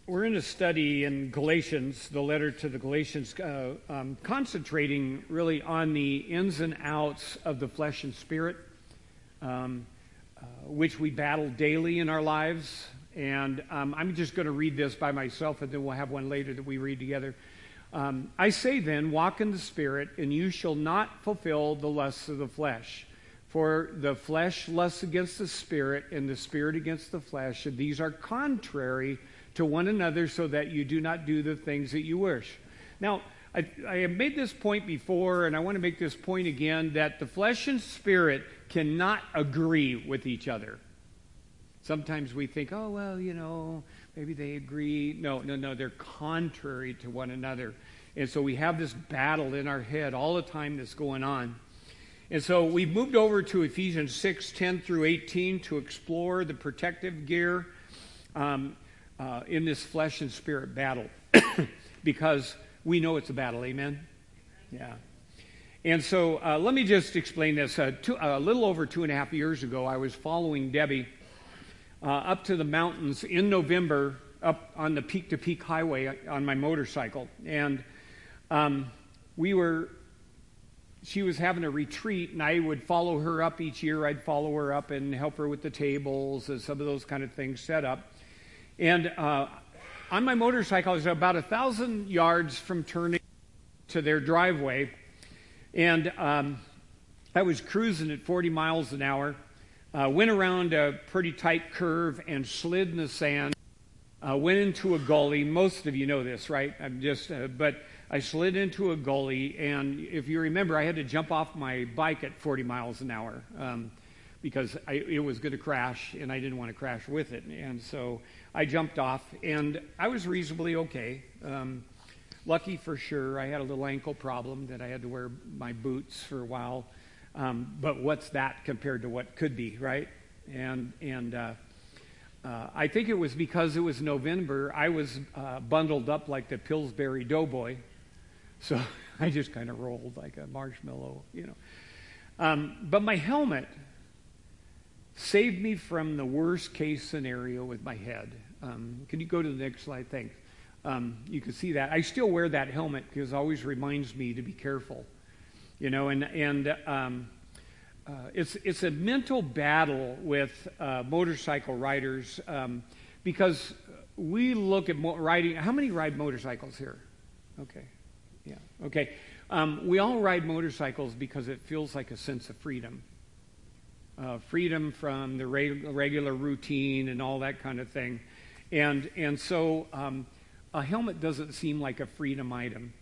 We're in a study in Galatians, the letter to the Galatians, concentrating really on the ins and outs of the flesh and spirit, which we battle daily in our lives. And I'm just going to read this by myself, and then we'll have one later that we read together. I say then, walk in the Spirit, and you shall not fulfill the lusts of the flesh. For the flesh lusts against the Spirit, and the Spirit against the flesh, and these are contrary to one another, so that you do not do the things that you wish. Now, I have made this point before, and I want to make this point again, that the flesh and spirit cannot agree with each other. Sometimes we think, oh, well, maybe they agree. No, they're contrary to one another. And so we have this battle in our head all the time that's going on. And so we've moved over to Ephesians 6:10 through 18 to explore the protective gear in this flesh and spirit battle, because we know it's a battle. Amen? Yeah. And so let me just explain this. A little over 2.5 years ago, I was following Debbie up to the mountains in November, up on the Peak to Peak Highway on my motorcycle. And she was having a retreat, and I would follow her up each year. I'd follow her up and help her with the tables and some of those kind of things set up. And on my motorcycle, I was about 1,000 yards from turning to their driveway. And I was cruising at 40 miles an hour, went around a pretty tight curve and slid in the sand, went into a gully. Most of you know this, right? But I slid into a gully, and if you remember, I had to jump off my bike at 40 miles an hour because it was going to crash, and I didn't want to crash with it. And so I jumped off, and I was reasonably okay. Lucky for sure. I had a little ankle problem that I had to wear my boots for a while. But what's that compared to what could be, right? And I think it was because it was November. I was bundled up like the Pillsbury Doughboy. So I just kind of rolled like a marshmallow, But my helmet saved me from the worst case scenario with my head. Can you go to the next slide? Thanks. You can see that. I still wear that helmet because it always reminds me to be careful. It's a mental battle with motorcycle riders because we look at riding. How many ride motorcycles here? Okay. Yeah. Okay. We all ride motorcycles because it feels like a sense of freedom. Freedom from the regular routine and all that kind of thing. And so a helmet doesn't seem like a freedom item.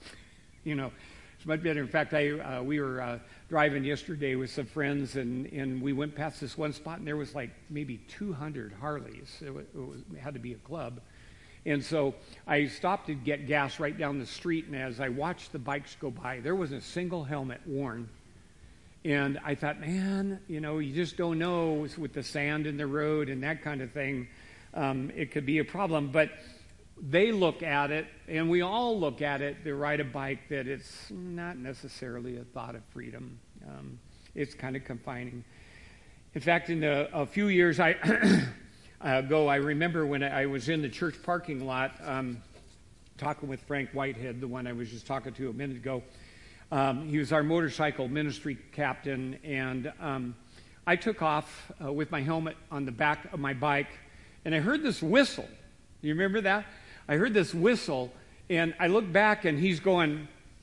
It's much better. In fact, we were driving yesterday with some friends, and we went past this one spot, and there was like maybe 200 Harleys. It had to be a club. And so I stopped to get gas right down the street, and as I watched the bikes go by, there wasn't a single helmet worn. And I thought, man, you just don't know with the sand in the road and that kind of thing. It could be a problem. But they look at it, and we all look at it, to ride a bike, that it's not necessarily a thought of freedom. It's kind of confining. In fact, in a few years ago, I remember when I was in the church parking lot talking with Frank Whitehead, the one I was just talking to a minute ago. He was our motorcycle ministry captain, and I took off with my helmet on the back of my bike, and I heard this whistle. You remember that? I heard this whistle, and I looked back, and he's going.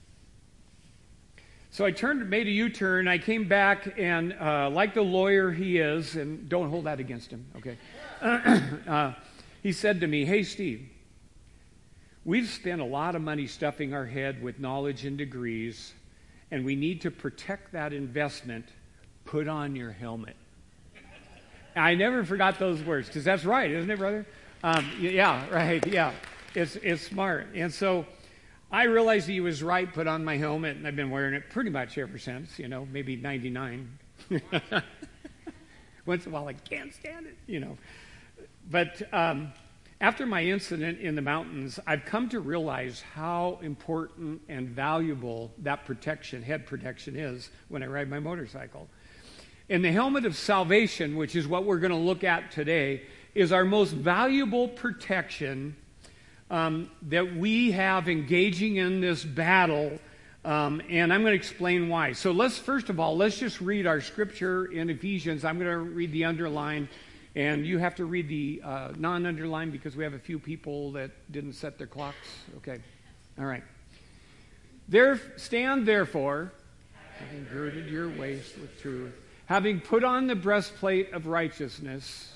So I made a U-turn. I came back, and like the lawyer he is, and don't hold that against him, okay? He said to me, "Hey, Steve, we've spent a lot of money stuffing our head with knowledge and degrees, and we need to protect that investment. Put on your helmet." I never forgot those words, because that's right, isn't it, brother? Yeah, right, yeah. It's smart. And so I realized he was right, put on my helmet, and I've been wearing it pretty much ever since, maybe 99. Once in a while I can't stand it, But after my incident in the mountains, I've come to realize how important and valuable that head protection is when I ride my motorcycle. And the helmet of salvation, which is what we're going to look at today, is our most valuable protection that we have engaging in this battle, and I'm going to explain why. So first of all, let's just read our scripture in Ephesians. I'm going to read the underline, and you have to read the non-underline because we have a few people that didn't set their clocks. Okay. All right. Stand therefore, having girded your waist with truth, having put on the breastplate of righteousness,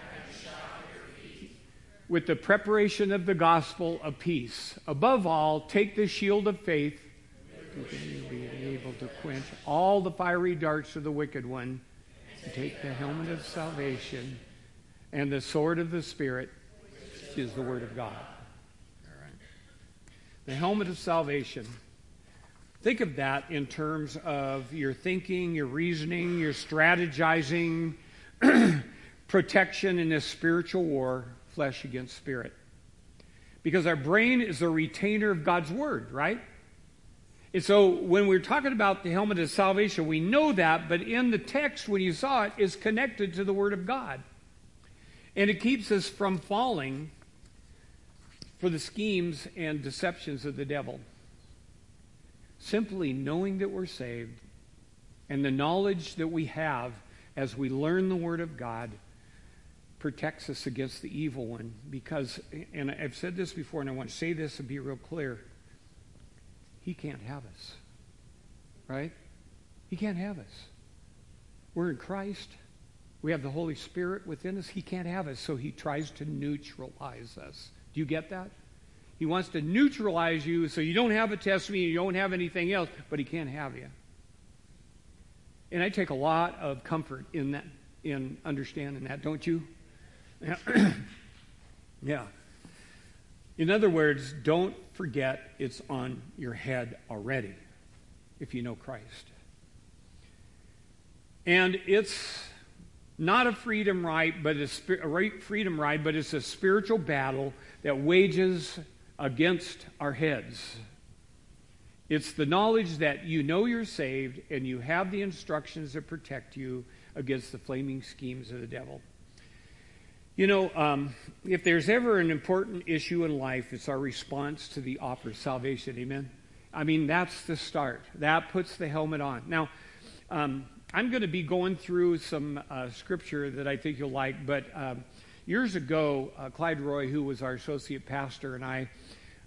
with the preparation of the gospel of peace. Above all, take the shield of faith, being able to quench all the fiery darts of the wicked one, and take the helmet of salvation and the sword of the Spirit, which is the word of God. All right. The helmet of salvation. Think of that in terms of your thinking, your reasoning, your strategizing, protection in this spiritual war, flesh against spirit. Because our brain is a retainer of God's word, right? And so when we're talking about the helmet of salvation, we know that, but in the text, when you saw it, is connected to the word of God. And it keeps us from falling for the schemes and deceptions of the devil. Simply knowing that we're saved and the knowledge that we have as we learn the word of God protects us against the evil one, because, and I've said this before and I want to say this and be real clear, he can't have us, right? He can't have us. We're in Christ. We have the Holy Spirit within us. He can't have us, so he tries to neutralize us. Do you get that? He wants to neutralize you so you don't have a testimony, you don't have anything else, but he can't have you. And I take a lot of comfort in that, in understanding that, don't you? Yeah. In other words, don't forget it's on your head already if you know Christ. And it's not a freedom ride, but it's a spiritual battle that wages against our heads. It's the knowledge that you know you're saved and you have the instructions that protect you against the flaming schemes of the devil. You know, if there's ever an important issue in life, it's our response to the offer of salvation. Amen? I mean, that's the start. That puts the helmet on. Now, I'm going to be going through some scripture that I think you'll like, but years ago, Clyde Roy, who was our associate pastor, and I,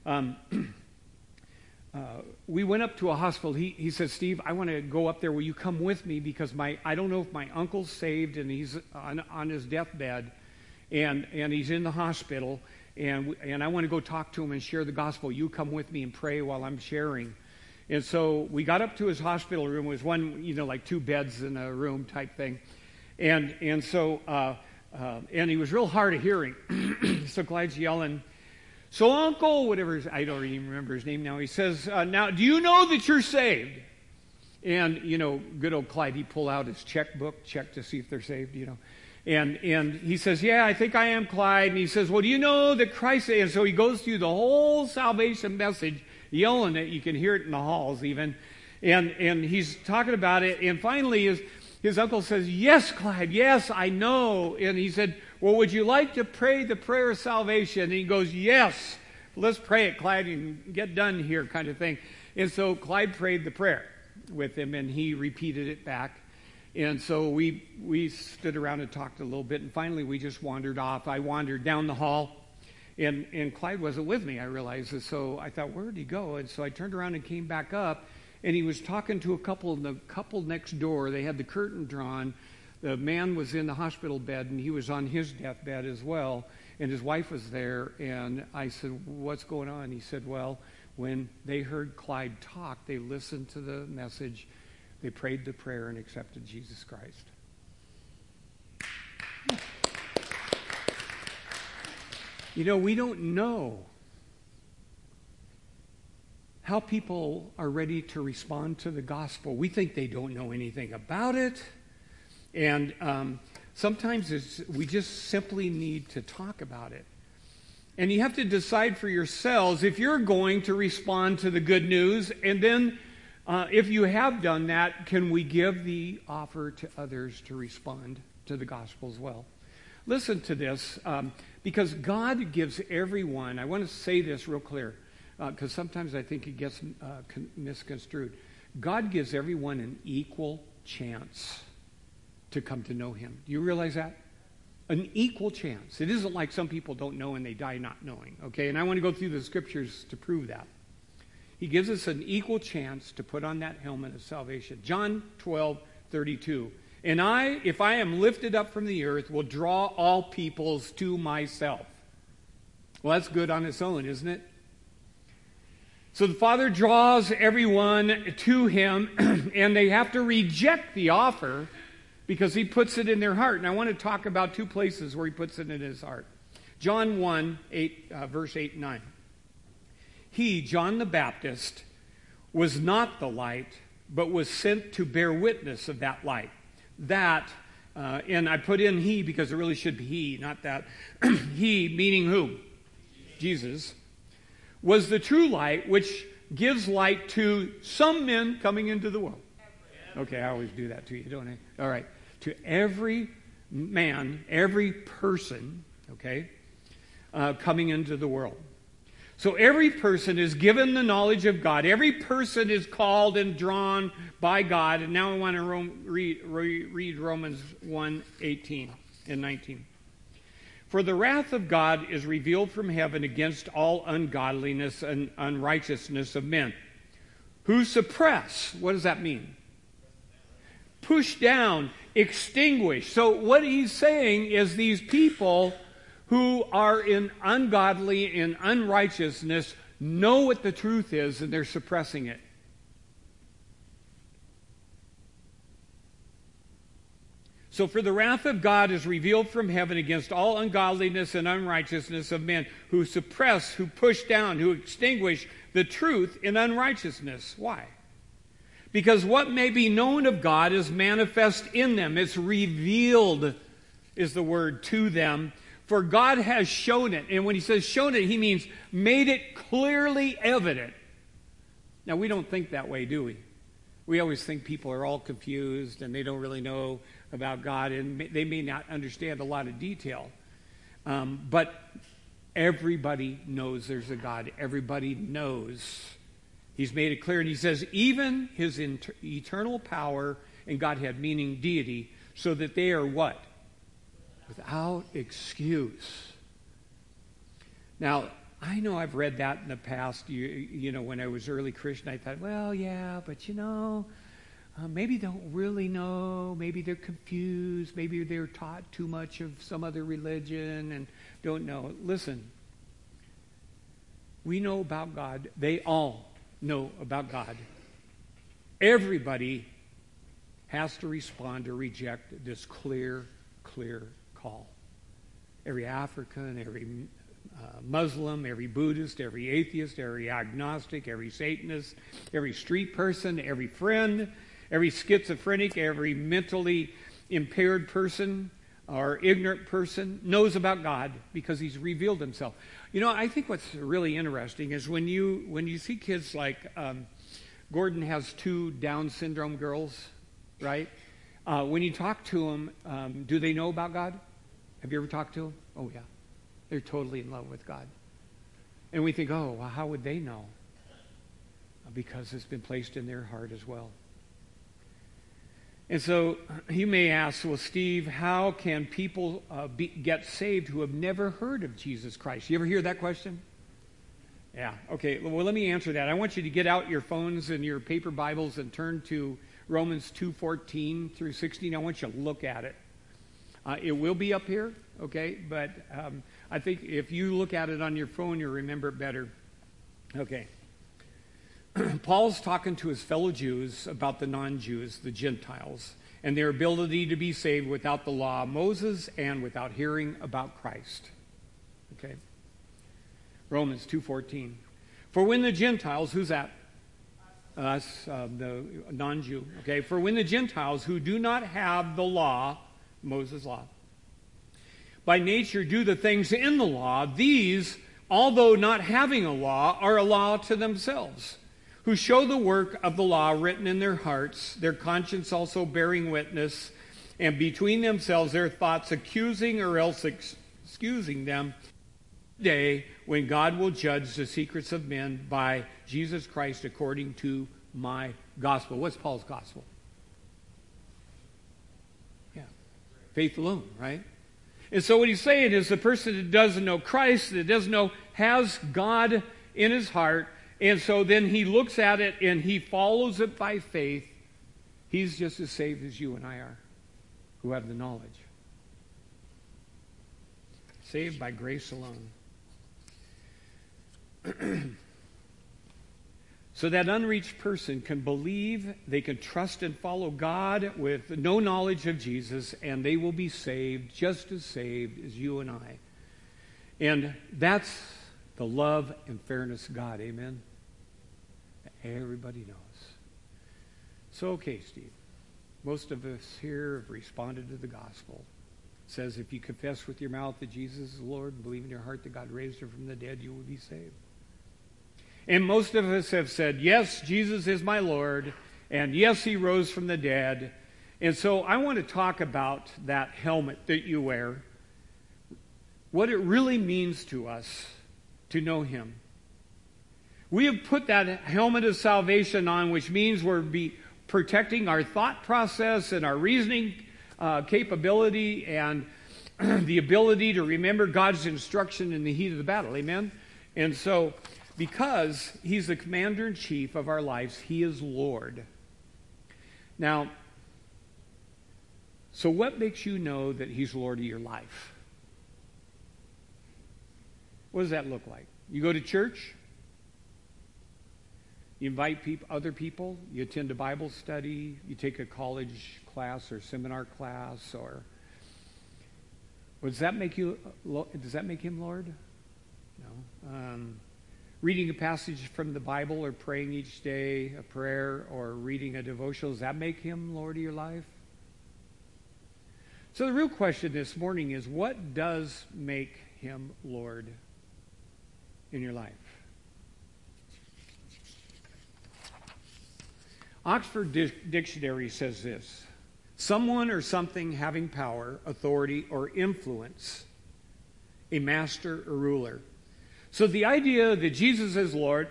we went up to a hospital. He said, Steve, I want to go up there. Will you come with me? Because I don't know if my uncle's saved and he's on his deathbed. And he's in the hospital, and I want to go talk to him and share the gospel. You come with me and pray while I'm sharing. And so we got up to his hospital room. It was one, like 2 beds in a room type thing. And so he was real hard of hearing. So Clyde's yelling, so Uncle, whatever, I don't even remember his name now. He says, now, do you know that you're saved? And, good old Clyde, he pulled out his checkbook, checked to see if they're saved, And he says, yeah, I think I am, Clyde. And he says, well, do you know that Christ... And so he goes through the whole salvation message, yelling it. You can hear it in the halls even. And he's talking about it. And finally his uncle says, yes, Clyde, yes, I know. And he said, well, would you like to pray the prayer of salvation? And he goes, yes, let's pray it, Clyde, and get done here kind of thing. And so Clyde prayed the prayer with him, and he repeated it back. And so we stood around and talked a little bit, and finally we just wandered off. I wandered down the hall, and Clyde wasn't with me, I realized. And so I thought, where did he go? And so I turned around and came back up, and he was talking to a couple in the couple next door. They had the curtain drawn. The man was in the hospital bed, and he was on his deathbed as well, and his wife was there. And I said, what's going on? He said, well, when they heard Clyde talk, they listened to the message. They prayed the prayer and accepted Jesus Christ. We don't know how people are ready to respond to the gospel. We think they don't know anything about it. And sometimes we just simply need to talk about it. And you have to decide for yourselves if you're going to respond to the good news, and then if you have done that, can we give the offer to others to respond to the gospel as well? Listen to this, Because God gives everyone, I want to say this real clear, because sometimes I think it gets misconstrued. God gives everyone an equal chance to come to know him. Do you realize that? An equal chance. It isn't like some people don't know and they die not knowing. Okay, and I want to go through the scriptures to prove that. He gives us an equal chance to put on that helmet of salvation. John 12:32. And I, if I am lifted up from the earth, will draw all peoples to myself. Well, that's good on its own, isn't it? So the Father draws everyone to him, and they have to reject the offer because he puts it in their heart. And I want to talk about two places where he puts it in his heart. John 1, verse 8 and 9. He, John the Baptist, was not the light, but was sent to bear witness of that light. That, and I put in he because it really should be he, not that. He, meaning who? Jesus, was the true light which gives light to some men coming into the world. Okay, I always do that to you, don't I? All right. To every man, every person, okay, coming into the world. So every person is given the knowledge of God. Every person is called and drawn by God. And now I want to read Romans 1:18 and 19. For the wrath of God is revealed from heaven against all ungodliness and unrighteousness of men, who suppress, what does that mean? Push down, extinguish. So what he's saying is these people who are in ungodly and unrighteousness know what the truth is and they're suppressing it. So for the wrath of God is revealed from heaven against all ungodliness and unrighteousness of men who suppress, who push down, who extinguish the truth in unrighteousness. Why? Because what may be known of God is manifest in them. It's revealed, is the word, to them. For God has shown it. And when he says shown it, he means made it clearly evident. Now, we don't think that way, do we? We always think people are all confused and they don't really know about God and they may not understand a lot of detail. But everybody knows there's a God. Everybody knows. He's made it clear. And he says even his eternal power and Godhead, meaning deity, so that they are what? Without excuse. Now, I know I've read that in the past. You know, when I was early Christian, I thought, well, yeah, but maybe they don't really know. Maybe they're confused. Maybe they're taught too much of some other religion and don't know. Listen, we know about God. They all know about God. Everybody has to respond or reject this clear call. Every African, every Muslim, every Buddhist, every atheist, every agnostic, every Satanist, every street person, every friend, every schizophrenic, every mentally impaired person or ignorant person knows about God because he's revealed himself. You know, I think what's really interesting is when you see kids like Gordon has 2 Down syndrome girls, right? When you talk to them, do they know about God? Have you ever talked to them? Oh, yeah. They're totally in love with God. And we think, oh, well, how would they know? Because it's been placed in their heart as well. And so you may ask, well, Steve, how can people get saved who have never heard of Jesus Christ? You ever hear that question? Yeah. Okay. Well, let me answer that. I want you to get out your phones and your paper Bibles and turn to Romans 2:14 through 16. I want you to look at it. It will be up here, okay? But I think if you look at it on your phone, you'll remember it better. Okay. Paul's talking to his fellow Jews about the non-Jews, the Gentiles, and their ability to be saved without the law of Moses and without hearing about Christ. Okay. Romans 2:14. For when the Gentiles, who's that? Us, the non-Jew. Okay. For when the Gentiles who do not have the law, Moses' law, by nature do the things in the law, these, although not having a law, are a law to themselves, who show the work of the law written in their hearts, their conscience also bearing witness, and between themselves their thoughts accusing or else excusing them. Day when God will judge the secrets of men by Jesus Christ according to my gospel. What's Paul's gospel? Yeah. Faith alone, right? And so what he's saying is the person that doesn't know Christ, that doesn't know, has God in his heart, and so then he looks at it and he follows it by faith. He's just as saved as you and I are, who have the knowledge. Saved by grace alone. So that unreached person can believe, they can trust and follow God with no knowledge of Jesus, and they will be saved, just as saved as you and I. And that's the love and fairness of God, amen? Everybody knows. So, okay, Steve, most of us here have responded to the gospel. It says if you confess with your mouth that Jesus is Lord and believe in your heart that God raised him from the dead, you will be saved. And most of us have said, yes, Jesus is my Lord, and yes, he rose from the dead. And so I want to talk about that helmet that you wear, what it really means to us to know him. We have put that helmet of salvation on, which means we're protecting our thought process and our reasoning capability and the ability to remember God's instruction in the heat of the battle. Amen? And so, because he's the commander-in-chief of our lives, he is Lord. Now, so what makes you know that he's Lord of your life? What does that look like? You go to church? You invite other people? You attend a Bible study? You take a college class or seminar class? Or does that make him Lord? No. Reading a passage from the Bible or praying each day a prayer or reading a devotional, does that make him Lord of your life? So the real question this morning is, what does make him Lord in your life? Oxford Dictionary says this: someone or something having power, authority, or influence, a master or ruler. So the idea that Jesus is Lord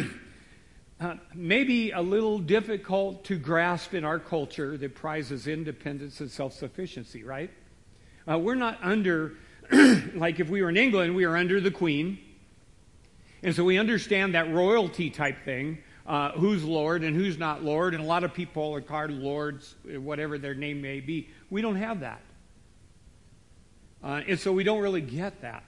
may be a little difficult to grasp in our culture that prizes independence and self-sufficiency, right? We're not under, like if we were in England, we are under the Queen. And so we understand that royalty type thing, who's Lord and who's not Lord. And a lot of people are called lords, whatever their name may be. We don't have that. And so we don't really get that.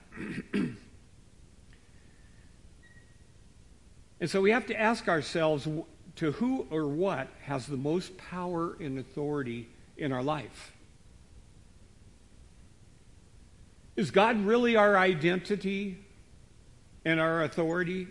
And so we have to ask ourselves, to who or what has the most power and authority in our life? Is God really our identity and our authority?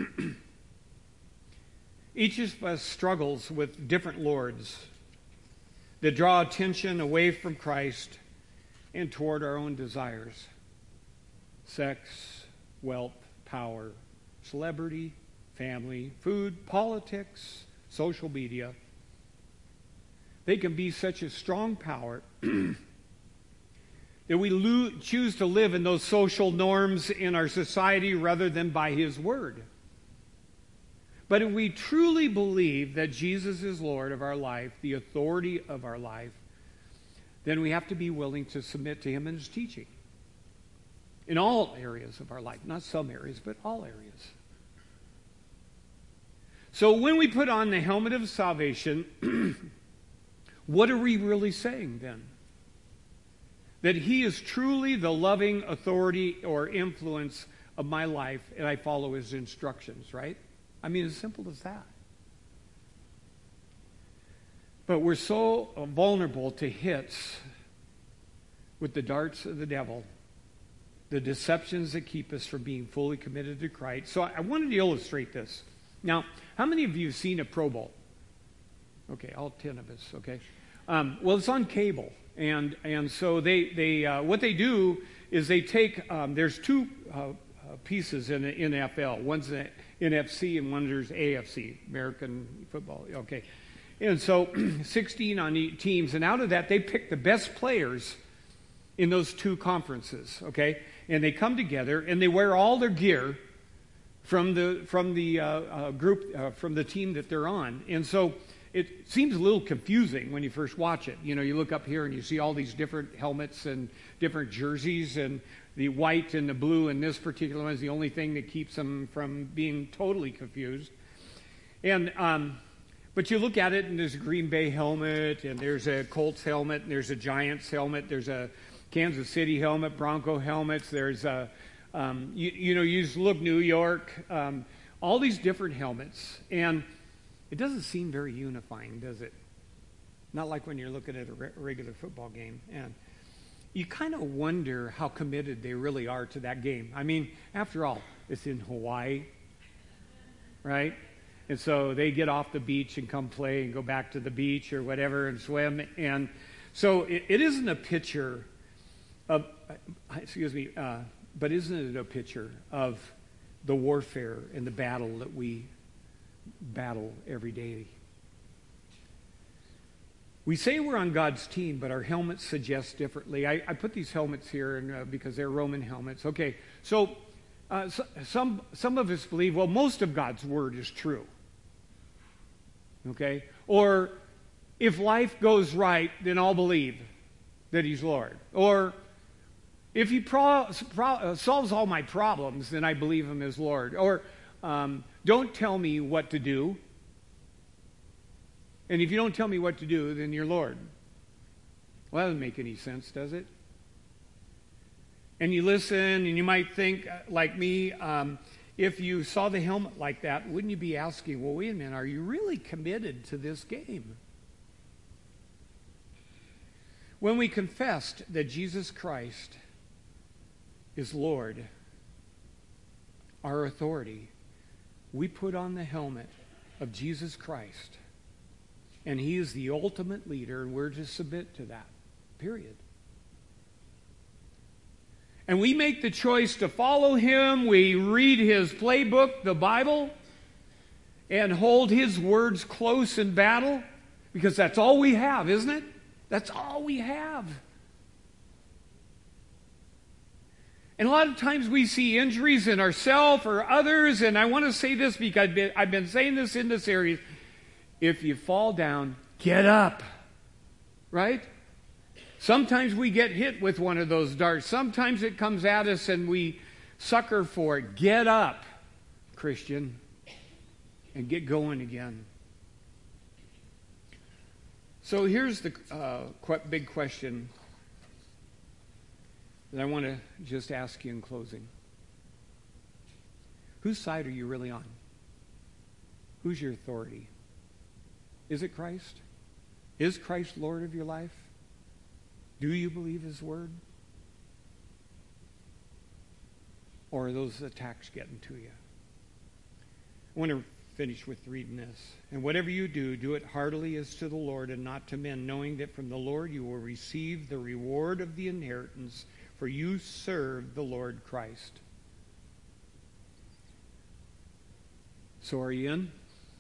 Each of us struggles with different lords that draw attention away from Christ and toward our own desires. Sex, wealth, power, celebrity, family, food, politics, social media. They can be such a strong power that we choose to live in those social norms in our society rather than by his word. But if we truly believe that Jesus is Lord of our life, the authority of our life, then we have to be willing to submit to him and his teaching in all areas of our life. Not some areas, but all areas. So when we put on the helmet of salvation, what are we really saying then? That he is truly the loving authority or influence of my life, and I follow his instructions, right? I mean, as simple as that. But we're so vulnerable to hits with the darts of the devil, the deceptions that keep us from being fully committed to Christ. So I wanted to illustrate this. Now, how many of you have seen a Pro Bowl? Okay, all 10 of us, okay. Well, it's on cable. And so they what they do is they take, there's two pieces in the NFL. One's the NFC and one's AFC, American football. Okay. And so 16 on each teams. And out of that, they pick the best players in those two conferences, okay? And they come together and they wear all their gear from the group, from the team that they're on. And so it seems a little confusing when you first watch it. You know, you look up here and you see all these different helmets and different jerseys, and the white and the blue in this particular one is the only thing that keeps them from being totally confused. And but you look at it, and there's a Green Bay helmet, and there's a Colts helmet, and there's a Giants helmet, there's a Kansas City helmet, Bronco helmets, there's a, you just look New York, all these different helmets, and it doesn't seem very unifying, does it? Not like when you're looking at a regular football game. And you kind of wonder how committed they really are to that game. I mean, after all, it's in Hawaii, right? And so they get off the beach and come play and go back to the beach or whatever and swim. And so it isn't a picture of, but isn't it a picture of the warfare and the battle that we battle every day? We say we're on God's team, but our helmets suggest differently. I put these helmets here because they're Roman helmets. Okay, so some of us believe, well, most of God's word is true. Okay? Or if life goes right, then I'll believe that he's Lord. Or if he solves all my problems, then I believe him as Lord. Or don't tell me what to do. And if you don't tell me what to do, then you're Lord. Well, that doesn't make any sense, does it? And you listen, and you might think, like me, if you saw the helmet like that, wouldn't you be asking, well, wait a minute, are you really committed to this game? When we confessed that Jesus Christ is Lord, our authority, we put on the helmet of Jesus Christ, and he is the ultimate leader, and we're to submit to that, period. And we make the choice to follow him. We read his playbook, the Bible, and hold his words close in battle, because that's all we have, isn't it? That's all we have. And a lot of times we see injuries in ourselves or others, and I want to say this because I've been saying this in the series. If you fall down, get up. Right? Sometimes we get hit with one of those darts. Sometimes it comes at us and we sucker for it. Get up, Christian, and get going again. So here's the big question that I want to just ask you in closing. Whose side are you really on? Who's your authority? Is it Christ? Is Christ Lord of your life? Do you believe his word? Or are those attacks getting to you? I want to finish with reading this. And whatever you do, do it heartily as to the Lord and not to men, knowing that from the Lord you will receive the reward of the inheritance, for you serve the Lord Christ. So are you in?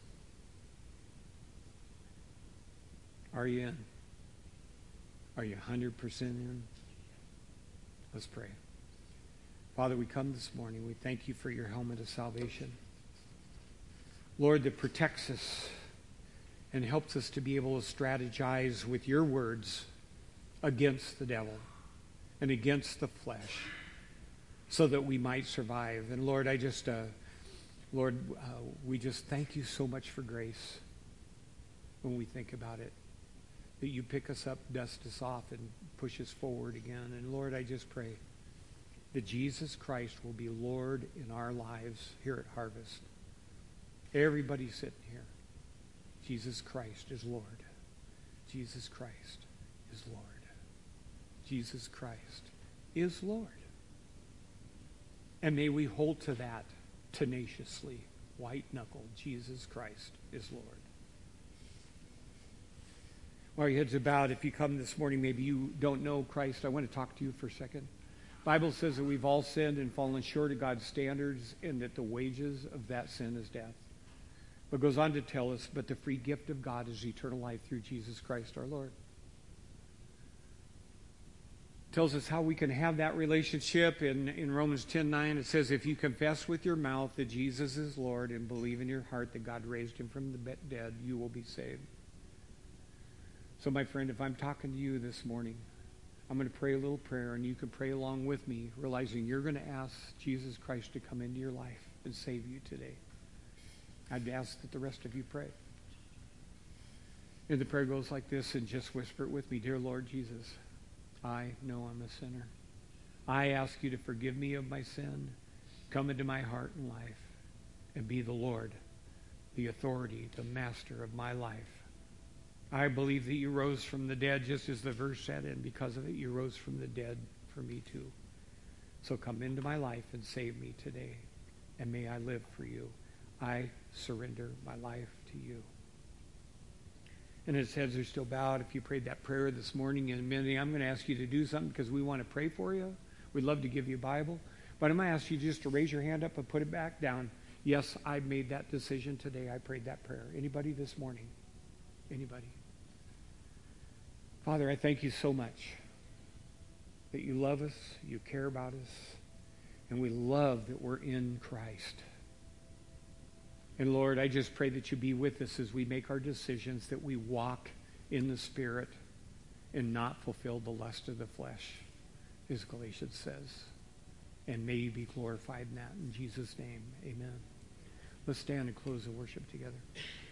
Are you in? Are you 100% in? Let's pray. Father, we come this morning. We thank you for your helmet of salvation. Lord, that protects us and helps us to be able to strategize with your words against the devil and against the flesh so that we might survive. And Lord, we just thank you so much for grace when we think about it. That you pick us up, dust us off, and push us forward again. And Lord, I just pray that Jesus Christ will be Lord in our lives here at Harvest. Everybody sitting here, Jesus Christ is Lord. Jesus Christ is Lord. Jesus Christ is Lord. And may we hold to that tenaciously, white-knuckled. Jesus Christ is Lord. While your heads are bowed, if you come this morning, maybe you don't know Christ, I want to talk to you for a second. The Bible says that we've all sinned and fallen short of God's standards, and that the wages of that sin is death. But it goes on to tell us, but the free gift of God is eternal life through Jesus Christ our Lord. tells us how we can have that relationship. In Romans 10:9, it says, if you confess with your mouth that Jesus is Lord and believe in your heart that God raised him from the dead, you will be saved. So, my friend, if I'm talking to you this morning, I'm going to pray a little prayer, and you can pray along with me, realizing you're going to ask Jesus Christ to come into your life and save you today. I'd ask that the rest of you pray. And the prayer goes like this, and just whisper it with me. Dear Lord Jesus, I know I'm a sinner. I ask you to forgive me of my sin, come into my heart and life, and be the Lord, the authority, the master of my life. I believe that you rose from the dead, just as the verse said, and because of it, you rose from the dead for me too. So come into my life and save me today, and may I live for you. I surrender my life to you. And as heads are still bowed, if you prayed that prayer this morning, in a minute, I'm going to ask you to do something because we want to pray for you. We'd love to give you a Bible. But I'm going to ask you just to raise your hand up and put it back down. Yes, I made that decision today. I prayed that prayer. Anybody this morning? Anybody? Father, I thank you so much that you love us, you care about us, and we love that we're in Christ. And Lord, I just pray that you be with us as we make our decisions, that we walk in the Spirit and not fulfill the lust of the flesh, as Galatians says. And may you be glorified in that. In Jesus' name, amen. Let's stand and close the worship together.